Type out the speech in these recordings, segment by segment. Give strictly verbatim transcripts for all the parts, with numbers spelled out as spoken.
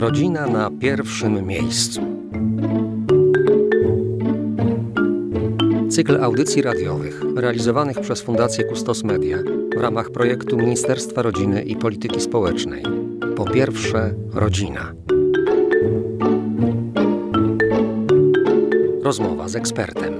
Rodzina na pierwszym miejscu. Cykl audycji radiowych realizowanych przez Fundację Kustos Media w ramach projektu Ministerstwa Rodziny i Polityki Społecznej. Po pierwsze, rodzina. Rozmowa z ekspertem.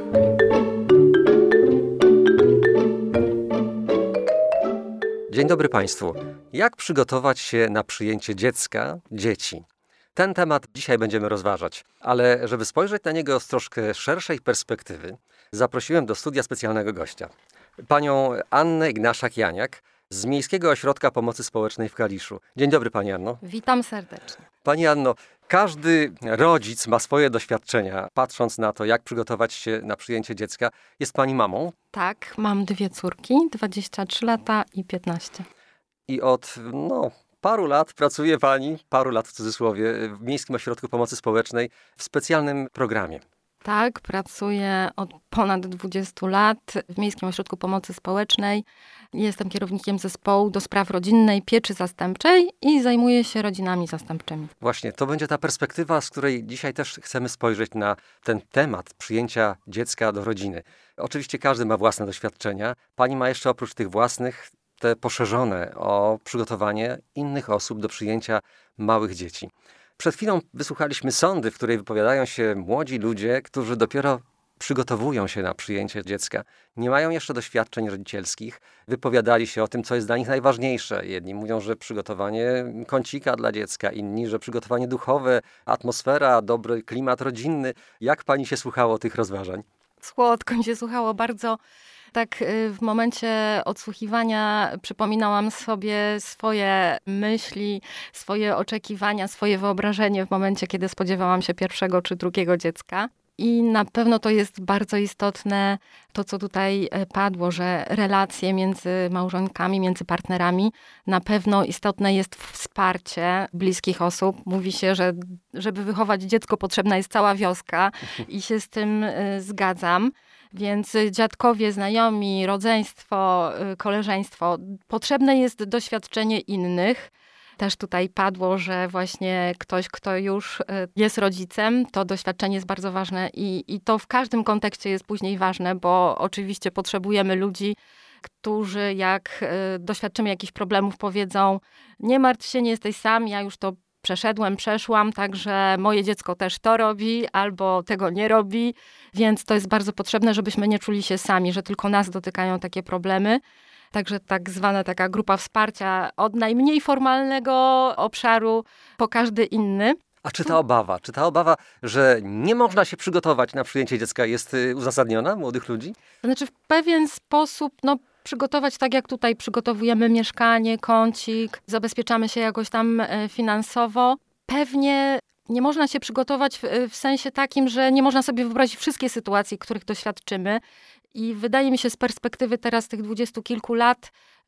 Dzień dobry Państwu. Jak przygotować się na przyjęcie dziecka, dzieci? Ten temat dzisiaj będziemy rozważać, ale żeby spojrzeć na niego z troszkę szerszej perspektywy, zaprosiłem do studia specjalnego gościa. Panią Annę Ignaszak-Janiak z Miejskiego Ośrodka Pomocy Społecznej w Kaliszu. Dzień dobry Pani Anno. Witam serdecznie. Pani Anno, każdy rodzic ma swoje doświadczenia, patrząc na to, jak przygotować się na przyjęcie dziecka. Jest Pani mamą? Tak, mam dwie córki, dwadzieścia trzy lata i piętnaście. I od no, paru lat pracuje Pani, paru lat w cudzysłowie, w Miejskim Ośrodku Pomocy Społecznej w specjalnym programie. Tak, pracuję od ponad dwudziestu lat w Miejskim Ośrodku Pomocy Społecznej. Jestem kierownikiem zespołu do spraw rodzinnej pieczy zastępczej i zajmuję się rodzinami zastępczymi. Właśnie, to będzie ta perspektywa, z której dzisiaj też chcemy spojrzeć na ten temat przyjęcia dziecka do rodziny. Oczywiście każdy ma własne doświadczenia. Pani ma jeszcze oprócz tych własnych te poszerzone o przygotowanie innych osób do przyjęcia małych dzieci. Przed chwilą wysłuchaliśmy sondy, w której wypowiadają się młodzi ludzie, którzy dopiero przygotowują się na przyjęcie dziecka. Nie mają jeszcze doświadczeń rodzicielskich. Wypowiadali się o tym, co jest dla nich najważniejsze. Jedni mówią, że przygotowanie kącika dla dziecka, inni, że przygotowanie duchowe, atmosfera, dobry klimat rodzinny. Jak pani się słuchało tych rozważań? Słodko mi się słuchało bardzo. Tak w momencie odsłuchiwania przypominałam sobie swoje myśli, swoje oczekiwania, swoje wyobrażenie w momencie, kiedy spodziewałam się pierwszego czy drugiego dziecka. I na pewno to jest bardzo istotne, to co tutaj padło, że relacje między małżonkami, między partnerami, na pewno istotne jest wsparcie bliskich osób. Mówi się, że żeby wychować dziecko potrzebna jest cała wioska i się z tym zgadzam. Więc dziadkowie, znajomi, rodzeństwo, koleżeństwo, potrzebne jest doświadczenie innych. Też tutaj padło, że właśnie ktoś, kto już jest rodzicem, to doświadczenie jest bardzo ważne i, i to w każdym kontekście jest później ważne, bo oczywiście potrzebujemy ludzi, którzy jak doświadczymy jakichś problemów, powiedzą: nie martw się, nie jesteś sam, ja już to przeszedłem, przeszłam, także moje dziecko też to robi albo tego nie robi, więc to jest bardzo potrzebne, żebyśmy nie czuli się sami, że tylko nas dotykają takie problemy. Także tak zwana taka grupa wsparcia od najmniej formalnego obszaru po każdy inny. A czy ta obawa, czy ta obawa, że nie można się przygotować na przyjęcie dziecka, jest uzasadniona młodych ludzi? Znaczy w pewien sposób, no przygotować tak jak tutaj przygotowujemy mieszkanie, kącik, zabezpieczamy się jakoś tam finansowo. Pewnie nie można się przygotować w, w sensie takim, że nie można sobie wyobrazić wszystkie sytuacji, których doświadczymy. I wydaje mi się z perspektywy teraz tych dwudziestu kilku lat,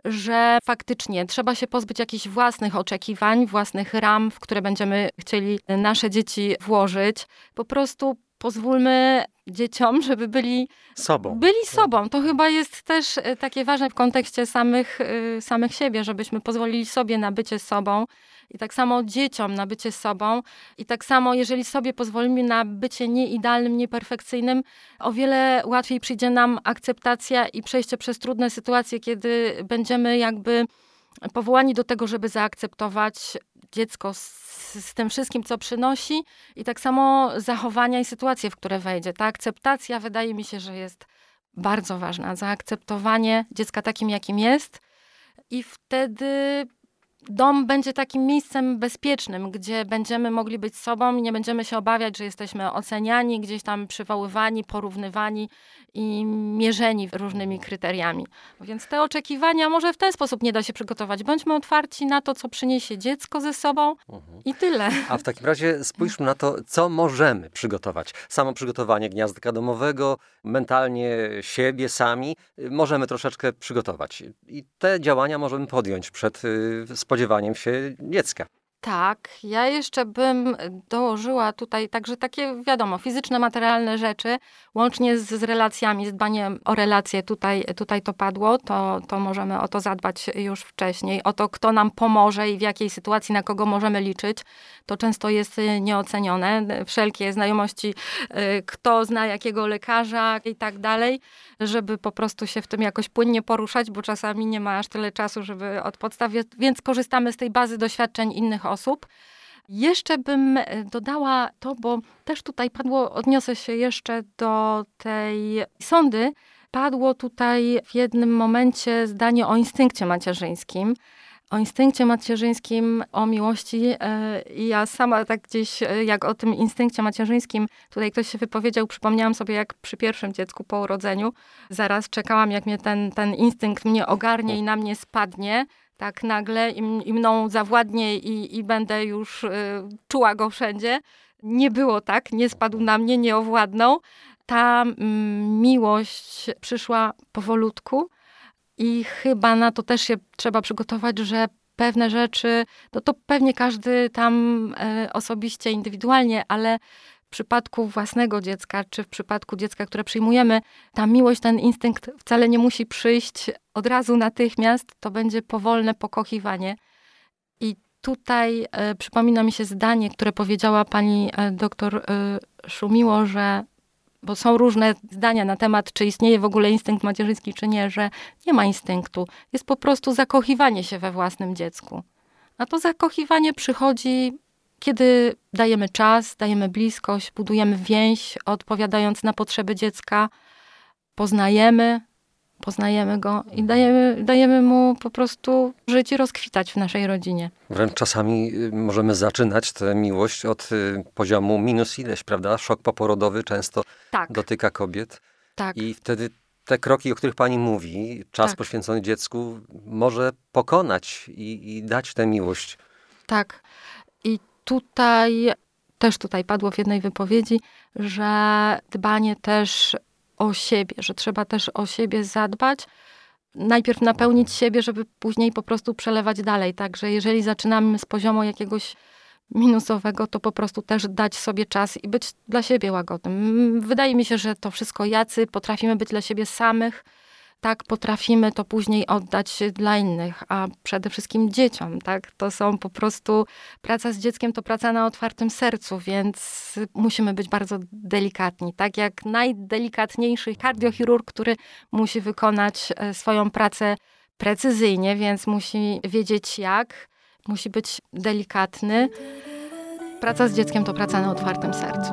że faktycznie trzeba się pozbyć jakichś własnych oczekiwań, własnych ram, w które będziemy chcieli nasze dzieci włożyć. Po prostu pozwólmy dzieciom, żeby byli sobą. Byli sobą. To chyba jest też takie ważne w kontekście samych, samych siebie, żebyśmy pozwolili sobie na bycie sobą. I tak samo dzieciom na bycie sobą. I tak samo, jeżeli sobie pozwolimy na bycie nieidealnym, nieperfekcyjnym, o wiele łatwiej przyjdzie nam akceptacja i przejście przez trudne sytuacje, kiedy będziemy jakby powołani do tego, żeby zaakceptować dziecko z, z tym wszystkim, co przynosi i tak samo zachowania i sytuacje, w które wejdzie. Ta akceptacja wydaje mi się, że jest bardzo ważna. Zaakceptowanie dziecka takim, jakim jest i wtedy dom będzie takim miejscem bezpiecznym, gdzie będziemy mogli być sobą i nie będziemy się obawiać, że jesteśmy oceniani, gdzieś tam przywoływani, porównywani i mierzeni różnymi kryteriami. Więc te oczekiwania może w ten sposób nie da się przygotować. Bądźmy otwarci na to, co przyniesie dziecko ze sobą mhm. i tyle. A w takim razie spójrzmy na to, co możemy przygotować. Samo przygotowanie gniazdka domowego, mentalnie siebie sami możemy troszeczkę przygotować. I te działania możemy podjąć przed spodziewaniem się dziecka. Tak, ja jeszcze bym dołożyła tutaj także takie, wiadomo, fizyczne, materialne rzeczy, łącznie z, z relacjami, z dbaniem o relacje. Tutaj, tutaj to padło, to, to możemy o to zadbać już wcześniej. O to, kto nam pomoże i w jakiej sytuacji, na kogo możemy liczyć. To często jest nieocenione. Wszelkie znajomości, kto zna jakiego lekarza i tak dalej, żeby po prostu się w tym jakoś płynnie poruszać, bo czasami nie ma aż tyle czasu, żeby od podstaw, więc korzystamy z tej bazy doświadczeń innych osób. Jeszcze bym dodała to, bo też tutaj padło, odniosę się jeszcze do tej sondy, padło tutaj w jednym momencie zdanie o instynkcie macierzyńskim. O instynkcie macierzyńskim, o miłości i ja sama tak gdzieś, jak o tym instynkcie macierzyńskim, tutaj ktoś się wypowiedział, przypomniałam sobie, jak przy pierwszym dziecku po urodzeniu, zaraz czekałam, jak mnie ten, ten instynkt mnie ogarnie i na mnie spadnie, tak nagle i, i mną zawładnie i, i będę już y, czuła go wszędzie. Nie było tak, nie spadł na mnie, nie owładnął. Ta mm, miłość przyszła powolutku. I chyba na to też się trzeba przygotować, że pewne rzeczy, no to pewnie każdy tam e, osobiście, indywidualnie, ale w przypadku własnego dziecka, czy w przypadku dziecka, które przyjmujemy, ta miłość, ten instynkt wcale nie musi przyjść od razu natychmiast, to będzie powolne pokochiwanie. I tutaj e, przypomina mi się zdanie, które powiedziała pani e, doktor e, Szumiło, że bo są różne zdania na temat, czy istnieje w ogóle instynkt macierzyński, czy nie, że nie ma instynktu. Jest po prostu zakochiwanie się we własnym dziecku. A to zakochiwanie przychodzi, kiedy dajemy czas, dajemy bliskość, budujemy więź, odpowiadając na potrzeby dziecka, poznajemy, poznajemy go i dajemy, dajemy mu po prostu żyć i rozkwitać w naszej rodzinie. Wręcz czasami możemy zaczynać tę miłość od poziomu minus ileś, prawda? Szok poporodowy często tak. dotyka kobiet. Tak. I wtedy te kroki, o których pani mówi, czas tak. poświęcony dziecku, może pokonać i, i dać tę miłość. Tak. I tutaj, też tutaj padło w jednej wypowiedzi, że dbanie też o siebie, że trzeba też o siebie zadbać, najpierw napełnić siebie, żeby później po prostu przelewać dalej. Także jeżeli zaczynamy z poziomu jakiegoś minusowego, to po prostu też dać sobie czas i być dla siebie łagodnym. Wydaje mi się, że to wszystko jacy potrafimy być dla siebie samych, tak potrafimy to później oddać dla innych, a przede wszystkim dzieciom, tak? To są po prostu, praca z dzieckiem to praca na otwartym sercu, więc musimy być bardzo delikatni. Tak jak najdelikatniejszy kardiochirurg, który musi wykonać swoją pracę precyzyjnie, więc musi wiedzieć jak, musi być delikatny. Praca z dzieckiem to praca na otwartym sercu.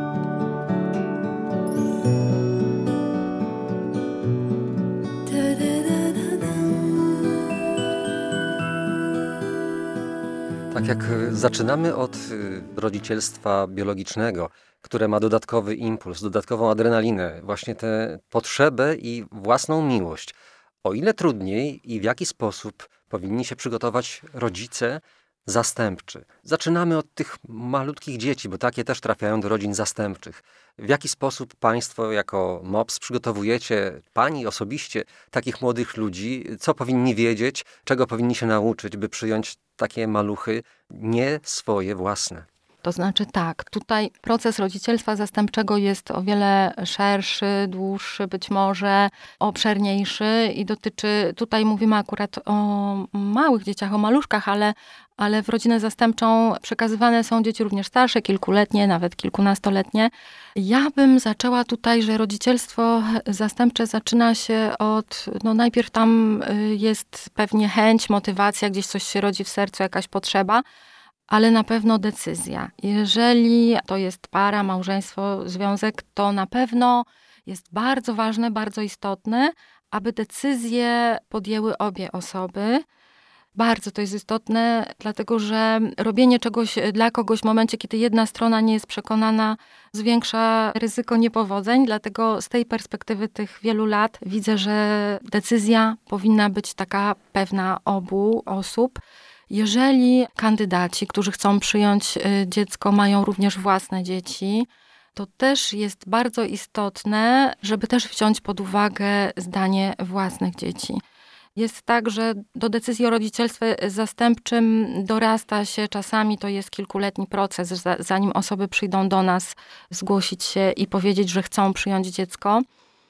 Tak jak zaczynamy od rodzicielstwa biologicznego, które ma dodatkowy impuls, dodatkową adrenalinę, właśnie tę potrzebę i własną miłość. O ile trudniej i w jaki sposób powinni się przygotować rodzice zastępczy. Zaczynamy od tych malutkich dzieci, bo takie też trafiają do rodzin zastępczych. W jaki sposób państwo jako M O P S przygotowujecie, pani osobiście, takich młodych ludzi, co powinni wiedzieć, czego powinni się nauczyć, by przyjąć takie maluchy nie swoje własne? To znaczy tak, tutaj proces rodzicielstwa zastępczego jest o wiele szerszy, dłuższy, być może obszerniejszy i dotyczy, tutaj mówimy akurat o małych dzieciach, o maluszkach, ale, ale w rodzinę zastępczą przekazywane są dzieci również starsze, kilkuletnie, nawet kilkunastoletnie. Ja bym zaczęła tutaj, że rodzicielstwo zastępcze zaczyna się od, no najpierw tam jest pewnie chęć, motywacja, gdzieś coś się rodzi w sercu, jakaś potrzeba, ale na pewno decyzja. Jeżeli to jest para, małżeństwo, związek, to na pewno jest bardzo ważne, bardzo istotne, aby decyzje podjęły obie osoby. Bardzo to jest istotne, dlatego że robienie czegoś dla kogoś w momencie, kiedy jedna strona nie jest przekonana, zwiększa ryzyko niepowodzeń. Dlatego z tej perspektywy tych wielu lat widzę, że decyzja powinna być taka pewna obu osób. Jeżeli kandydaci, którzy chcą przyjąć dziecko, mają również własne dzieci, to też jest bardzo istotne, żeby też wziąć pod uwagę zdanie własnych dzieci. Jest tak, że do decyzji o rodzicielstwie zastępczym dorasta się czasami, to jest kilkuletni proces, zanim osoby przyjdą do nas zgłosić się i powiedzieć, że chcą przyjąć dziecko.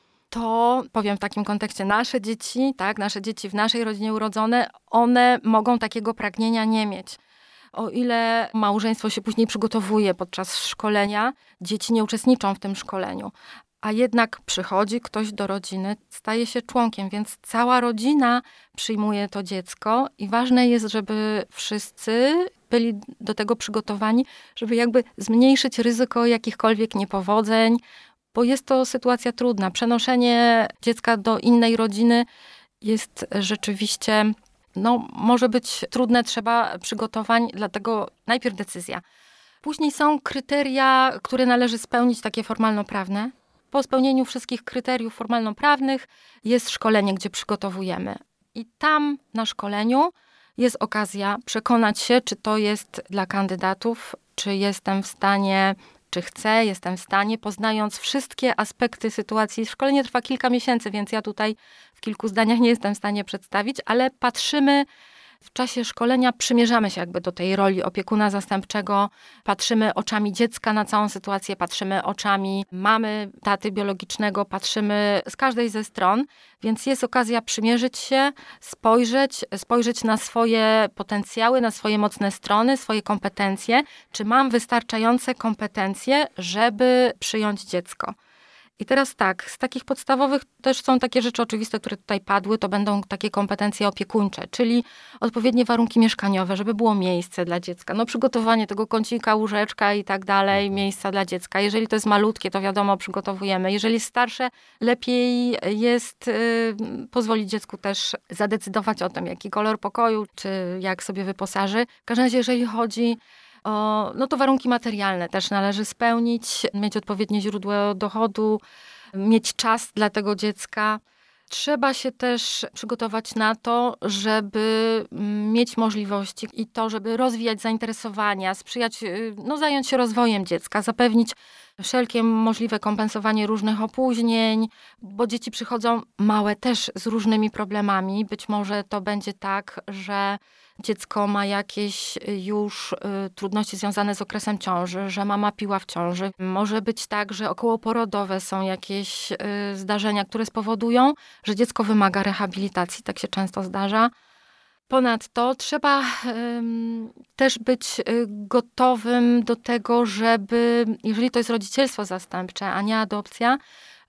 To powiem w takim kontekście, nasze dzieci, tak, nasze dzieci w naszej rodzinie urodzone, one mogą takiego pragnienia nie mieć. O ile małżeństwo się później przygotowuje podczas szkolenia, dzieci nie uczestniczą w tym szkoleniu. A jednak przychodzi ktoś do rodziny, staje się członkiem, więc cała rodzina przyjmuje to dziecko i ważne jest, żeby wszyscy byli do tego przygotowani, żeby jakby zmniejszyć ryzyko jakichkolwiek niepowodzeń, bo jest to sytuacja trudna. Przenoszenie dziecka do innej rodziny jest rzeczywiście, no może być trudne, trzeba przygotowań, dlatego najpierw decyzja. Później są kryteria, które należy spełnić, takie formalno-prawne. Po spełnieniu wszystkich kryteriów formalno-prawnych jest szkolenie, gdzie przygotowujemy. I tam na szkoleniu jest okazja przekonać się, czy to jest dla kandydatów, czy jestem w stanie, czy chcę, jestem w stanie, poznając wszystkie aspekty sytuacji. Szkolenie trwa kilka miesięcy, więc ja tutaj w kilku zdaniach nie jestem w stanie przedstawić, ale patrzymy w czasie szkolenia, przymierzamy się jakby do tej roli opiekuna zastępczego, patrzymy oczami dziecka na całą sytuację, patrzymy oczami mamy, taty biologicznego, patrzymy z każdej ze stron, więc jest okazja przymierzyć się, spojrzeć, spojrzeć na swoje potencjały, na swoje mocne strony, swoje kompetencje, czy mam wystarczające kompetencje, żeby przyjąć dziecko. I teraz tak, z takich podstawowych też są takie rzeczy oczywiste, które tutaj padły, to będą takie kompetencje opiekuńcze, czyli odpowiednie warunki mieszkaniowe, żeby było miejsce dla dziecka, no przygotowanie tego kącika, łóżeczka i tak dalej, miejsca dla dziecka. Jeżeli to jest malutkie, to wiadomo, przygotowujemy. Jeżeli jest starsze, lepiej jest y, pozwolić dziecku też zadecydować o tym, jaki kolor pokoju, czy jak sobie wyposaży. W każdym razie, jeżeli chodzi o, no to warunki materialne też należy spełnić, mieć odpowiednie źródło dochodu, mieć czas dla tego dziecka. Trzeba się też przygotować na to, żeby mieć możliwości i to, żeby rozwijać zainteresowania, sprzyjać, no zająć się rozwojem dziecka, zapewnić wszelkie możliwe kompensowanie różnych opóźnień, bo dzieci przychodzą małe też z różnymi problemami. Być może to będzie tak, że dziecko ma jakieś już y, trudności związane z okresem ciąży, że mama piła w ciąży. Może być tak, że okołoporodowe są jakieś y, zdarzenia, które spowodują, że dziecko wymaga rehabilitacji. Tak się często zdarza. Ponadto trzeba y, też być y, gotowym do tego, żeby, jeżeli to jest rodzicielstwo zastępcze, a nie adopcja,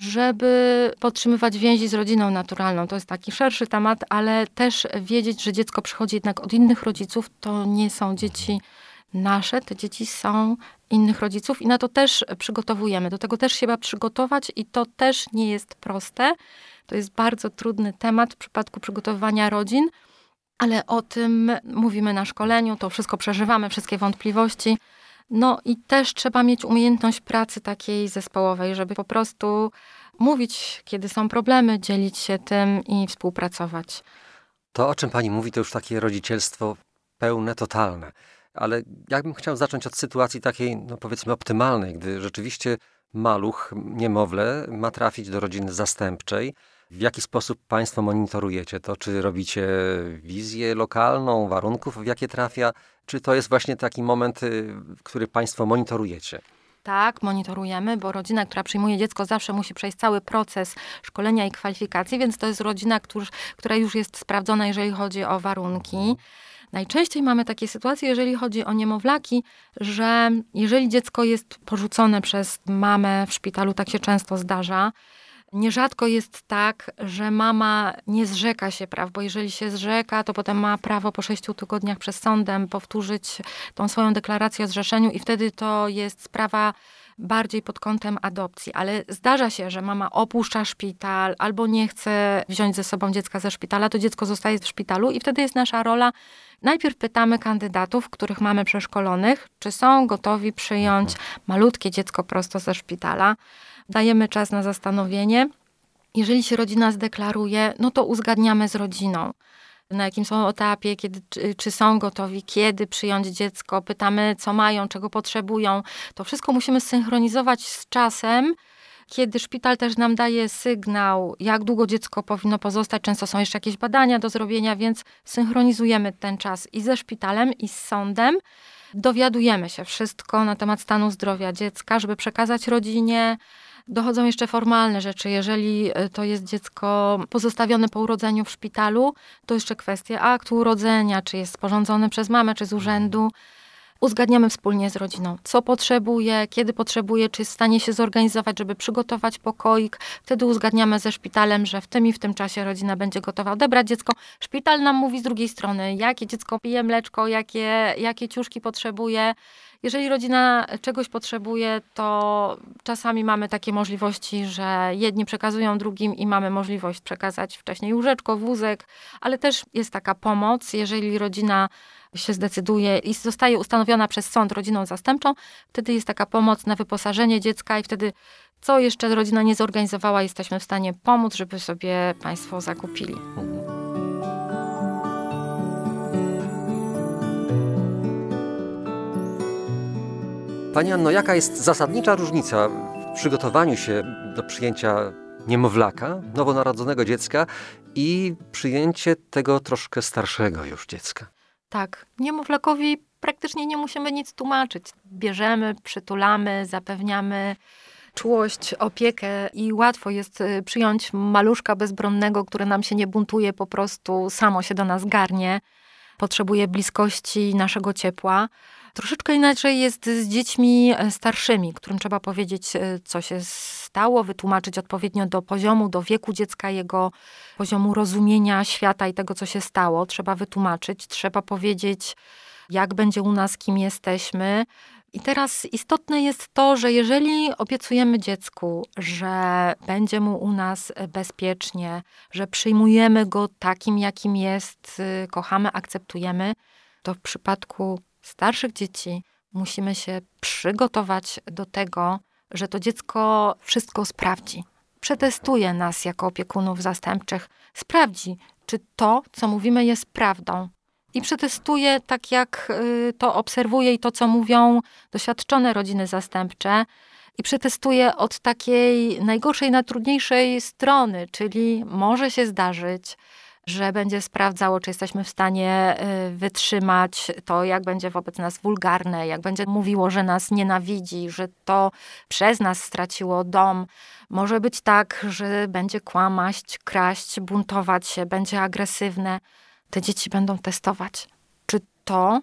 żeby podtrzymywać więzi z rodziną naturalną. To jest taki szerszy temat, ale też wiedzieć, że dziecko przychodzi jednak od innych rodziców. To nie są dzieci nasze, te dzieci są innych rodziców i na to też przygotowujemy. Do tego też się trzeba przygotować i to też nie jest proste. To jest bardzo trudny temat w przypadku przygotowywania rodzin, ale o tym mówimy na szkoleniu, to wszystko przeżywamy, wszystkie wątpliwości. No i też trzeba mieć umiejętność pracy takiej zespołowej, żeby po prostu mówić, kiedy są problemy, dzielić się tym i współpracować. To, o czym pani mówi, to już takie rodzicielstwo pełne, totalne. Ale ja bym chciał zacząć od sytuacji takiej, no powiedzmy, optymalnej, gdy rzeczywiście maluch, niemowlę ma trafić do rodziny zastępczej. W jaki sposób państwo monitorujecie to? Czy robicie wizję lokalną, warunków, w jakie trafia? Czy to jest właśnie taki moment, który państwo monitorujecie? Tak, monitorujemy, bo rodzina, która przyjmuje dziecko, zawsze musi przejść cały proces szkolenia i kwalifikacji, więc to jest rodzina, który, która już jest sprawdzona, jeżeli chodzi o warunki. Najczęściej mamy takie sytuacje, jeżeli chodzi o niemowlaki, że jeżeli dziecko jest porzucone przez mamę w szpitalu, tak się często zdarza, nierzadko jest tak, że mama nie zrzeka się praw, bo jeżeli się zrzeka, to potem ma prawo po sześciu tygodniach przed sądem powtórzyć tą swoją deklarację o zrzeszeniu i wtedy to jest sprawa bardziej pod kątem adopcji. Ale zdarza się, że mama opuszcza szpital albo nie chce wziąć ze sobą dziecka ze szpitala, to dziecko zostaje w szpitalu i wtedy jest nasza rola. Najpierw pytamy kandydatów, których mamy przeszkolonych, czy są gotowi przyjąć malutkie dziecko prosto ze szpitala. Dajemy czas na zastanowienie. Jeżeli się rodzina zdeklaruje, no to uzgadniamy z rodziną, na jakim są etapie, kiedy, czy, czy są gotowi, kiedy przyjąć dziecko. Pytamy, co mają, czego potrzebują. To wszystko musimy zsynchronizować z czasem, kiedy szpital też nam daje sygnał, jak długo dziecko powinno pozostać. Często są jeszcze jakieś badania do zrobienia, więc synchronizujemy ten czas i ze szpitalem, i z sądem. Dowiadujemy się wszystko na temat stanu zdrowia dziecka, żeby przekazać rodzinie. Dochodzą jeszcze formalne rzeczy. Jeżeli to jest dziecko pozostawione po urodzeniu w szpitalu, to jeszcze kwestie aktu urodzenia, czy jest sporządzone przez mamę, czy z urzędu. Uzgadniamy wspólnie z rodziną, co potrzebuje, kiedy potrzebuje, czy jest w stanie się zorganizować, żeby przygotować pokoik. Wtedy uzgadniamy ze szpitalem, że w tym i w tym czasie rodzina będzie gotowa odebrać dziecko. Szpital nam mówi z drugiej strony, jakie dziecko pije mleczko, jakie, jakie ciuszki potrzebuje. Jeżeli rodzina czegoś potrzebuje, to czasami mamy takie możliwości, że jedni przekazują drugim i mamy możliwość przekazać wcześniej łóżeczko, wózek, ale też jest taka pomoc, jeżeli rodzina się zdecyduje i zostaje ustanowiona przez sąd rodziną zastępczą, wtedy jest taka pomoc na wyposażenie dziecka i wtedy co jeszcze rodzina nie zorganizowała, jesteśmy w stanie pomóc, żeby sobie państwo zakupili. Pani Anno, jaka jest zasadnicza różnica w przygotowaniu się do przyjęcia niemowlaka, nowonarodzonego dziecka i przyjęcie tego troszkę starszego już dziecka? Tak, niemowlakowi praktycznie nie musimy nic tłumaczyć. Bierzemy, przytulamy, zapewniamy czułość, opiekę i łatwo jest przyjąć maluszka bezbronnego, który nam się nie buntuje, po prostu samo się do nas garnie. Potrzebuje bliskości, naszego ciepła. Troszeczkę inaczej jest z dziećmi starszymi, którym trzeba powiedzieć, co się stało, wytłumaczyć odpowiednio do poziomu, do wieku dziecka, jego poziomu rozumienia świata i tego, co się stało. Trzeba wytłumaczyć, trzeba powiedzieć, jak będzie u nas, kim jesteśmy. I teraz istotne jest to, że jeżeli obiecujemy dziecku, że będzie mu u nas bezpiecznie, że przyjmujemy go takim, jakim jest, kochamy, akceptujemy, to w przypadku starszych dzieci musimy się przygotować do tego, że to dziecko wszystko sprawdzi. Przetestuje nas jako opiekunów zastępczych. Sprawdzi, czy to, co mówimy, jest prawdą. I przetestuje tak, jak to obserwuje i to, co mówią doświadczone rodziny zastępcze. I przetestuje od takiej najgorszej, najtrudniejszej strony, czyli może się zdarzyć, że będzie sprawdzało, czy jesteśmy w stanie wytrzymać to, jak będzie wobec nas wulgarne, jak będzie mówiło, że nas nienawidzi, że to przez nas straciło dom. Może być tak, że będzie kłamać, kraść, buntować się, będzie agresywne. Te dzieci będą testować, czy to,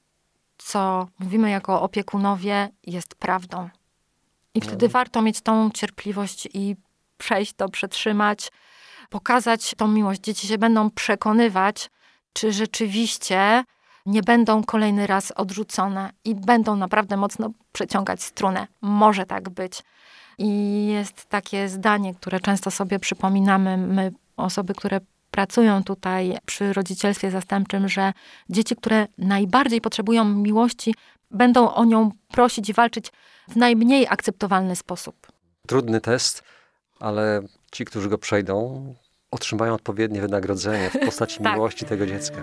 co mówimy jako opiekunowie, jest prawdą. I wtedy no. warto mieć tą cierpliwość i przejść to, przetrzymać, pokazać tą miłość. Dzieci się będą przekonywać, czy rzeczywiście nie będą kolejny raz odrzucone i będą naprawdę mocno przeciągać strunę. Może tak być. I jest takie zdanie, które często sobie przypominamy, my, osoby, które pracują tutaj przy rodzicielstwie zastępczym, że dzieci, które najbardziej potrzebują miłości, będą o nią prosić i walczyć w najmniej akceptowalny sposób. Trudny test, ale ci, którzy go przejdą, otrzymają odpowiednie wynagrodzenie w postaci tak. miłości tego dziecka.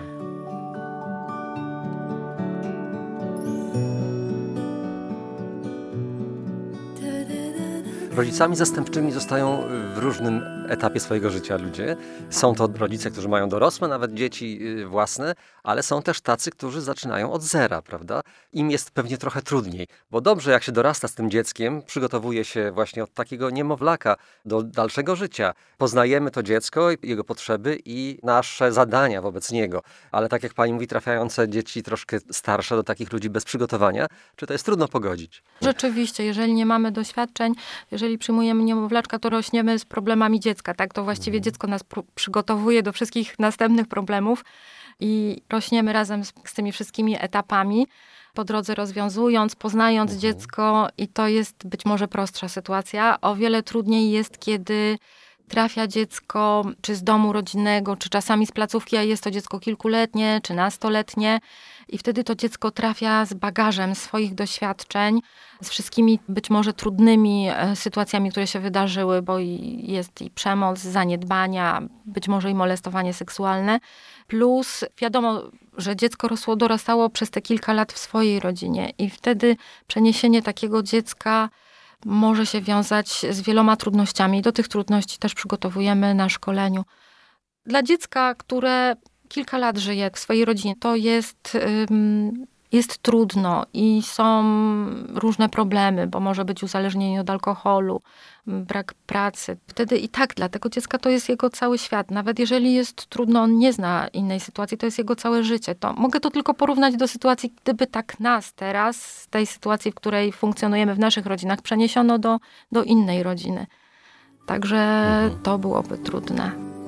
Rodzicami zastępczymi zostają w różnym etapie swojego życia ludzie. Są to rodzice, którzy mają dorosłe, nawet dzieci własne, ale są też tacy, którzy zaczynają od zera, prawda? Im jest pewnie trochę trudniej, bo dobrze jak się dorasta z tym dzieckiem, przygotowuje się właśnie od takiego niemowlaka do dalszego życia. Poznajemy to dziecko, jego potrzeby i nasze zadania wobec niego. Ale tak jak pani mówi, trafiające dzieci troszkę starsze do takich ludzi bez przygotowania, czy to jest trudno pogodzić? Rzeczywiście, jeżeli nie mamy doświadczeń, jeżeli przyjmujemy niemowlaczka, to rośniemy z problemami dziecka, tak? To właściwie mhm. dziecko nas pr- przygotowuje do wszystkich następnych problemów i rośniemy razem z, z tymi wszystkimi etapami, po drodze rozwiązując, poznając mhm. dziecko i to jest być może prostsza sytuacja. O wiele trudniej jest, kiedy trafia dziecko czy z domu rodzinnego, czy czasami z placówki, a jest to dziecko kilkuletnie, czy nastoletnie. I wtedy to dziecko trafia z bagażem swoich doświadczeń, z wszystkimi być może trudnymi sytuacjami, które się wydarzyły, bo jest i przemoc, zaniedbania, być może i molestowanie seksualne. Plus wiadomo, że dziecko rosło, dorastało przez te kilka lat w swojej rodzinie i wtedy przeniesienie takiego dziecka może się wiązać z wieloma trudnościami. Do tych trudności też przygotowujemy na szkoleniu. Dla dziecka, które kilka lat żyje w swojej rodzinie, to jest, jest trudno i są różne problemy, bo może być uzależnienie od alkoholu, brak pracy. Wtedy i tak dla tego dziecka to jest jego cały świat. Nawet jeżeli jest trudno, on nie zna innej sytuacji, to jest jego całe życie. To mogę to tylko porównać do sytuacji, gdyby tak nas teraz, z tej sytuacji, w której funkcjonujemy w naszych rodzinach, przeniesiono do, do innej rodziny. Także to byłoby trudne.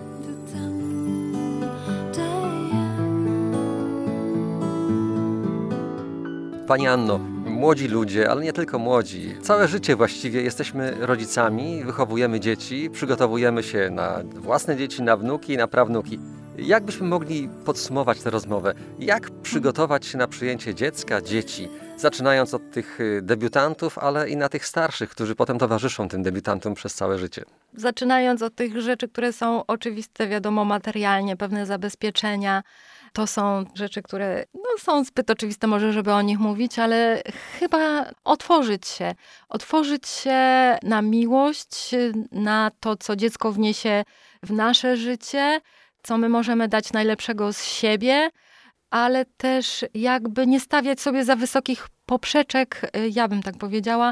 Pani Anno, młodzi ludzie, ale nie tylko młodzi, całe życie właściwie jesteśmy rodzicami, wychowujemy dzieci, przygotowujemy się na własne dzieci, na wnuki, na prawnuki. Jak byśmy mogli podsumować tę rozmowę? Jak przygotować się na przyjęcie dziecka, dzieci, zaczynając od tych debiutantów, ale i na tych starszych, którzy potem towarzyszą tym debiutantom przez całe życie? Zaczynając od tych rzeczy, które są oczywiste, wiadomo, materialnie, pewne zabezpieczenia. To są rzeczy, które no, są zbyt oczywiste może, żeby o nich mówić, ale chyba otworzyć się. Otworzyć się na miłość, na to, co dziecko wniesie w nasze życie, co my możemy dać najlepszego z siebie, ale też jakby nie stawiać sobie za wysokich poprzeczek, ja bym tak powiedziała,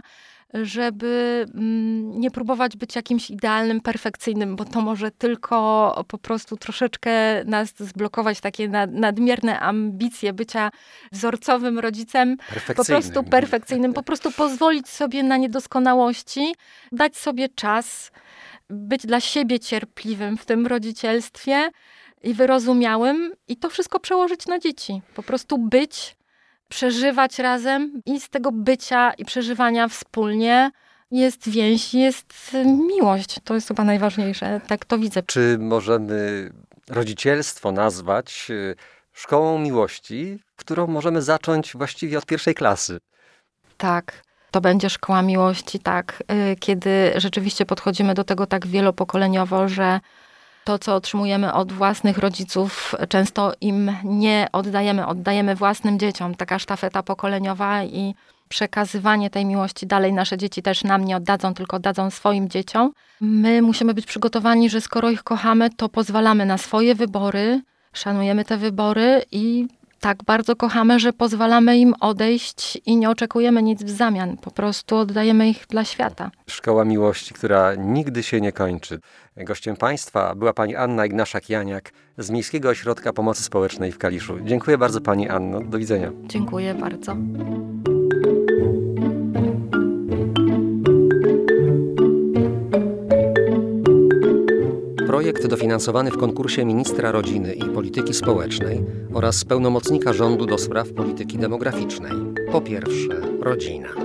żeby nie próbować być jakimś idealnym, perfekcyjnym, bo to może tylko po prostu troszeczkę nas zblokować, takie nadmierne ambicje bycia wzorcowym rodzicem, po prostu perfekcyjnym, po prostu pozwolić sobie na niedoskonałości, dać sobie czas, być dla siebie cierpliwym w tym rodzicielstwie i wyrozumiałym i to wszystko przełożyć na dzieci. Po prostu być, przeżywać razem i z tego bycia i przeżywania wspólnie jest więź, jest miłość. To jest chyba najważniejsze. Tak to widzę. Czy możemy rodzicielstwo nazwać szkołą miłości, którą możemy zacząć właściwie od pierwszej klasy? Tak. To będzie szkoła miłości, tak. Kiedy rzeczywiście podchodzimy do tego tak wielopokoleniowo, że to, co otrzymujemy od własnych rodziców, często im nie oddajemy, oddajemy własnym dzieciom. Taka sztafeta pokoleniowa i przekazywanie tej miłości dalej nasze dzieci też nam nie oddadzą, tylko oddadzą swoim dzieciom. My musimy być przygotowani, że skoro ich kochamy, to pozwalamy na swoje wybory, szanujemy te wybory i tak bardzo kochamy, że pozwalamy im odejść i nie oczekujemy nic w zamian. Po prostu oddajemy ich dla świata. Szkoła miłości, która nigdy się nie kończy. Gościem Państwa była pani Anna Ignaszak-Janiak z Miejskiego Ośrodka Pomocy Społecznej w Kaliszu. Dziękuję bardzo pani Anno. Do widzenia. Dziękuję bardzo. Projekt dofinansowany w konkursie Ministra Rodziny i Polityki Społecznej oraz pełnomocnika rządu do spraw polityki demograficznej. Po pierwsze, rodzina.